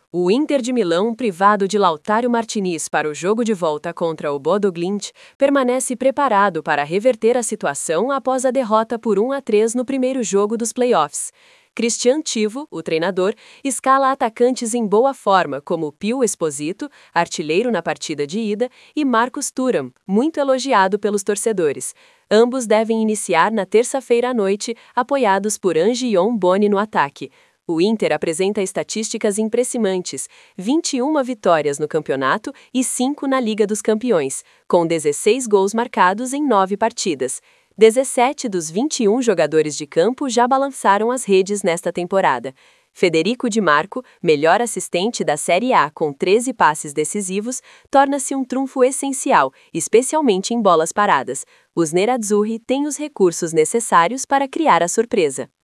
O Inter de Milão, privado de Lautaro Martinez para o jogo de volta contra o Bodo Glimt, permanece preparado para reverter a situação após a derrota por 1-3 no primeiro jogo dos playoffs. Cristian Chivo, o treinador, escala atacantes em boa forma como Pio Esposito, artilheiro na partida de ida, e Marcus Thuram, muito elogiado pelos torcedores. Ambos devem iniciar na terça-feira à noite, apoiados por Angion Boni no ataque. O Inter apresenta estatísticas impressionantes: 21 vitórias no campeonato e 5 na Liga dos Campeões, com 16 gols marcados em 9 partidas. 17 dos 21 jogadores de campo já balançaram as redes nesta temporada. Federico Di Marco, melhor assistente da Série A com 13 passes decisivos, torna-se um trunfo essencial, especialmente em bolas paradas. Os nerazzurri têm os recursos necessários para criar a surpresa.